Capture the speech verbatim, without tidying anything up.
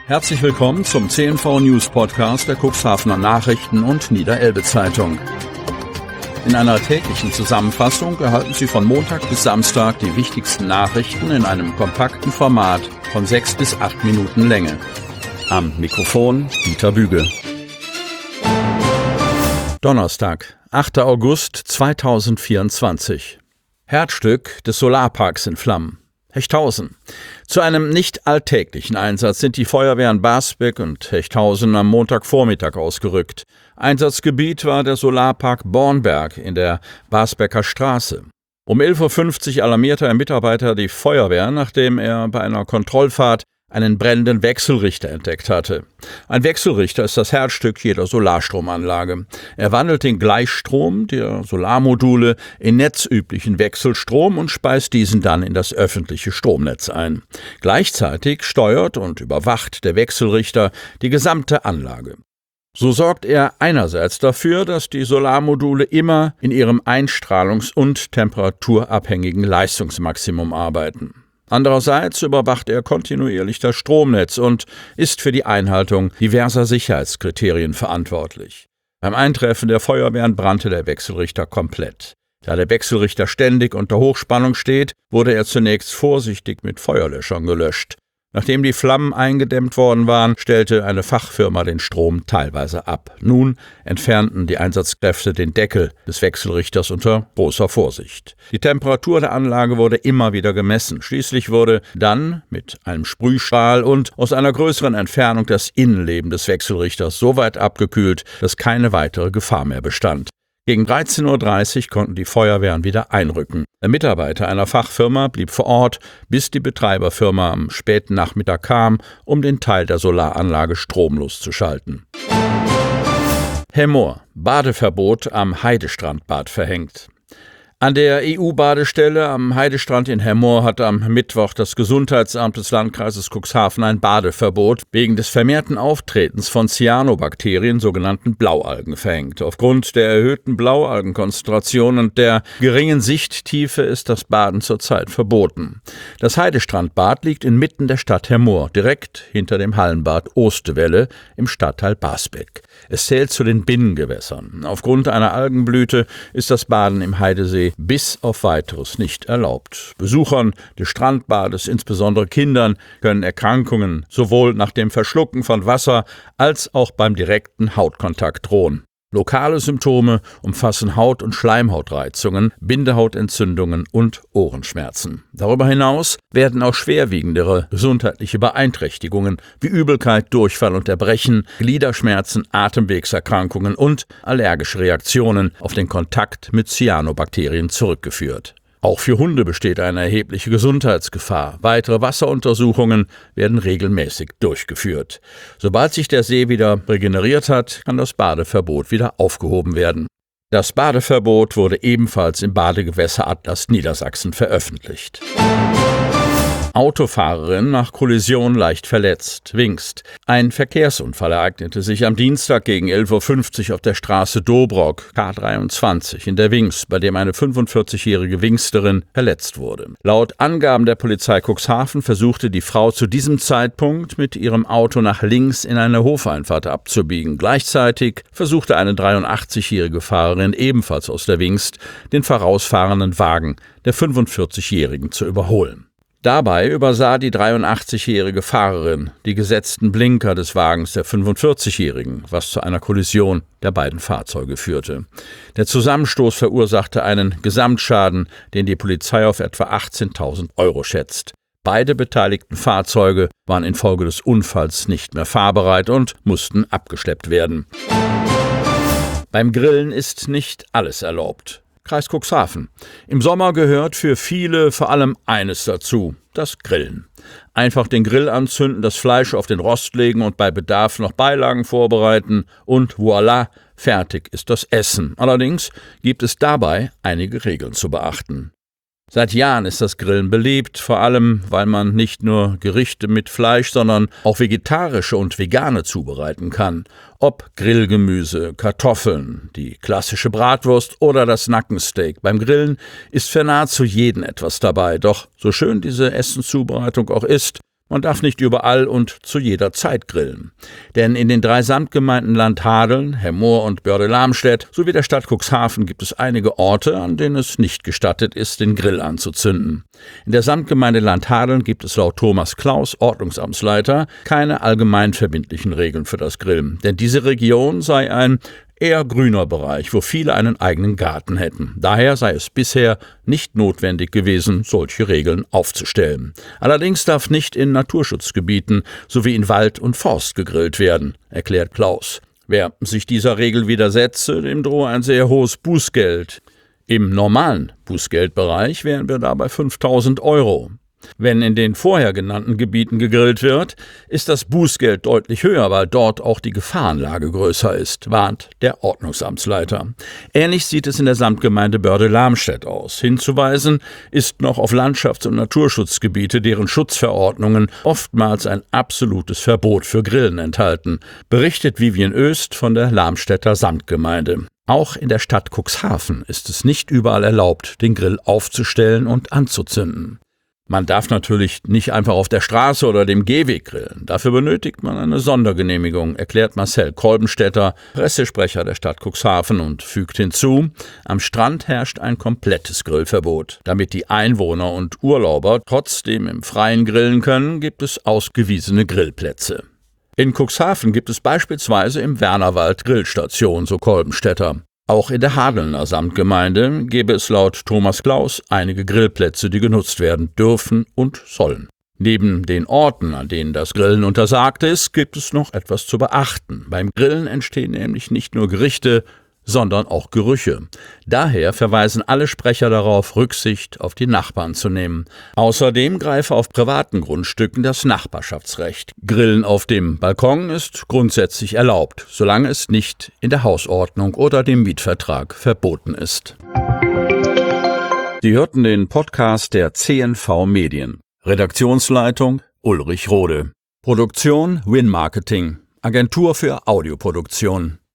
Herzlich willkommen zum C N V News Podcast der Cuxhavener Nachrichten und Niederelbe Zeitung. In einer täglichen Zusammenfassung erhalten Sie von Montag bis Samstag die wichtigsten Nachrichten in einem kompakten Format von sechs bis acht Minuten Länge. Am Mikrofon Dieter Büge. Donnerstag, achter August zweitausendvierundzwanzig. Herzstück des Solarparks in Flammen. Hechthausen. Zu einem nicht alltäglichen Einsatz sind die Feuerwehren Basbeck und Hechthausen am Montagvormittag ausgerückt. Einsatzgebiet war der Solarpark Bornberg in der Basbecker Straße. Um elf Uhr fünfzig alarmierte ein Mitarbeiter die Feuerwehr, nachdem er bei einer Kontrollfahrt einen brennenden Wechselrichter entdeckt hatte. Ein Wechselrichter ist das Herzstück jeder Solarstromanlage. Er wandelt den Gleichstrom der Solarmodule in netzüblichen Wechselstrom und speist diesen dann in das öffentliche Stromnetz ein. Gleichzeitig steuert und überwacht der Wechselrichter die gesamte Anlage. So sorgt er einerseits dafür, dass die Solarmodule immer in ihrem einstrahlungs- und temperaturabhängigen Leistungsmaximum arbeiten. Andererseits überwacht er kontinuierlich das Stromnetz und ist für die Einhaltung diverser Sicherheitskriterien verantwortlich. Beim Eintreffen der Feuerwehren brannte der Wechselrichter komplett. Da der Wechselrichter ständig unter Hochspannung steht, wurde er zunächst vorsichtig mit Feuerlöschern gelöscht. Nachdem die Flammen eingedämmt worden waren, stellte eine Fachfirma den Strom teilweise ab. Nun entfernten die Einsatzkräfte den Deckel des Wechselrichters unter großer Vorsicht. Die Temperatur der Anlage wurde immer wieder gemessen. Schließlich wurde dann mit einem Sprühstrahl und aus einer größeren Entfernung das Innenleben des Wechselrichters so weit abgekühlt, dass keine weitere Gefahr mehr bestand. Gegen dreizehn Uhr dreißig konnten die Feuerwehren wieder einrücken. Der Mitarbeiter einer Fachfirma blieb vor Ort, bis die Betreiberfirma am späten Nachmittag kam, um den Teil der Solaranlage stromlos zu schalten. Hemmoor. Badeverbot am Heidestrandbad verhängt. An der E U-Badestelle am Heidestrand in Hemmoor hat am Mittwoch das Gesundheitsamt des Landkreises Cuxhaven ein Badeverbot wegen des vermehrten Auftretens von Cyanobakterien, sogenannten Blaualgen, verhängt. Aufgrund der erhöhten Blaualgenkonzentration und der geringen Sichttiefe ist das Baden zurzeit verboten. Das Heidestrandbad liegt inmitten der Stadt Hemmoor, direkt hinter dem Hallenbad Oostewelle im Stadtteil Basbeck. Es zählt zu den Binnengewässern. Aufgrund einer Algenblüte ist das Baden im Heidesee bis auf Weiteres nicht erlaubt. Besuchern des Strandbades, insbesondere Kindern, können Erkrankungen sowohl nach dem Verschlucken von Wasser als auch beim direkten Hautkontakt drohen. Lokale Symptome umfassen Haut- und Schleimhautreizungen, Bindehautentzündungen und Ohrenschmerzen. Darüber hinaus werden auch schwerwiegendere gesundheitliche Beeinträchtigungen wie Übelkeit, Durchfall und Erbrechen, Gliederschmerzen, Atemwegserkrankungen und allergische Reaktionen auf den Kontakt mit Cyanobakterien zurückgeführt. Auch für Hunde besteht eine erhebliche Gesundheitsgefahr. Weitere Wasseruntersuchungen werden regelmäßig durchgeführt. Sobald sich der See wieder regeneriert hat, kann das Badeverbot wieder aufgehoben werden. Das Badeverbot wurde ebenfalls im Badegewässeratlas Niedersachsen veröffentlicht. Autofahrerin nach Kollision leicht verletzt, Wingst. Ein Verkehrsunfall ereignete sich am Dienstag gegen elf Uhr fünfzig auf der Straße Dobrock, K dreiundzwanzig, in der Wingst, bei dem eine fünfundvierzigjährige Wingsterin verletzt wurde. Laut Angaben der Polizei Cuxhaven versuchte die Frau zu diesem Zeitpunkt mit ihrem Auto nach links in eine Hofeinfahrt abzubiegen. Gleichzeitig versuchte eine dreiundachtzigjährige Fahrerin, ebenfalls aus der Wingst, den vorausfahrenden Wagen der fünfundvierzigjährigen zu überholen. Dabei übersah die dreiundachtzigjährige Fahrerin die gesetzten Blinker des Wagens der fünfundvierzigjährigen, was zu einer Kollision der beiden Fahrzeuge führte. Der Zusammenstoß verursachte einen Gesamtschaden, den die Polizei auf etwa achtzehntausend Euro schätzt. Beide beteiligten Fahrzeuge waren infolge des Unfalls nicht mehr fahrbereit und mussten abgeschleppt werden. Beim Grillen ist nicht alles erlaubt. Kreis Cuxhaven. Im Sommer gehört für viele vor allem eines dazu, das Grillen. Einfach den Grill anzünden, das Fleisch auf den Rost legen und bei Bedarf noch Beilagen vorbereiten und voilà, fertig ist das Essen. Allerdings gibt es dabei einige Regeln zu beachten. Seit Jahren ist das Grillen beliebt, vor allem weil man nicht nur Gerichte mit Fleisch, sondern auch vegetarische und vegane zubereiten kann. Ob Grillgemüse, Kartoffeln, die klassische Bratwurst oder das Nackensteak. Beim Grillen ist für nahezu jeden etwas dabei. Doch so schön diese Essenszubereitung auch ist, Man darf nicht überall und zu jeder Zeit grillen. Denn in den drei Samtgemeinden Landhadeln, Hemmoor und Börde-Lamstedt sowie der Stadt Cuxhaven gibt es einige Orte, an denen es nicht gestattet ist, den Grill anzuzünden. In der Samtgemeinde Landhadeln gibt es laut Thomas Klaus, Ordnungsamtsleiter, keine allgemein verbindlichen Regeln für das Grillen. Denn diese Region sei ein eher grüner Bereich, wo viele einen eigenen Garten hätten. Daher sei es bisher nicht notwendig gewesen, solche Regeln aufzustellen. Allerdings darf nicht in Naturschutzgebieten sowie in Wald und Forst gegrillt werden, erklärt Klaus. Wer sich dieser Regel widersetze, dem drohe ein sehr hohes Bußgeld. Im normalen Bußgeldbereich wären wir dabei fünftausend Euro. Wenn in den vorher genannten Gebieten gegrillt wird, ist das Bußgeld deutlich höher, weil dort auch die Gefahrenlage größer ist, warnt der Ordnungsamtsleiter. Ähnlich sieht es in der Samtgemeinde Börde-Lamstedt aus. Hinzuweisen ist noch auf Landschafts- und Naturschutzgebiete, deren Schutzverordnungen oftmals ein absolutes Verbot für Grillen enthalten, berichtet Vivian Öst von der Lamstedter Samtgemeinde. Auch in der Stadt Cuxhaven ist es nicht überall erlaubt, den Grill aufzustellen und anzuzünden. Man darf natürlich nicht einfach auf der Straße oder dem Gehweg grillen. Dafür benötigt man eine Sondergenehmigung, erklärt Marcel Kolbenstädter, Pressesprecher der Stadt Cuxhaven, und fügt hinzu, am Strand herrscht ein komplettes Grillverbot. Damit die Einwohner und Urlauber trotzdem im Freien grillen können, gibt es ausgewiesene Grillplätze. In Cuxhaven gibt es beispielsweise im Wernerwald Grillstationen, so Kolbenstädter. Auch in der Hadelner Samtgemeinde gäbe es laut Thomas Klaus einige Grillplätze, die genutzt werden dürfen und sollen. Neben den Orten, an denen das Grillen untersagt ist, gibt es noch etwas zu beachten. Beim Grillen entstehen nämlich nicht nur Gerichte, sondern auch Gerüche. Daher verweisen alle Sprecher darauf, Rücksicht auf die Nachbarn zu nehmen. Außerdem greife auf privaten Grundstücken das Nachbarschaftsrecht. Grillen auf dem Balkon ist grundsätzlich erlaubt, solange es nicht in der Hausordnung oder dem Mietvertrag verboten ist. Sie hörten den Podcast der C N V Medien. Redaktionsleitung Ulrich Rode. Produktion Win Marketing, Agentur für Audioproduktion.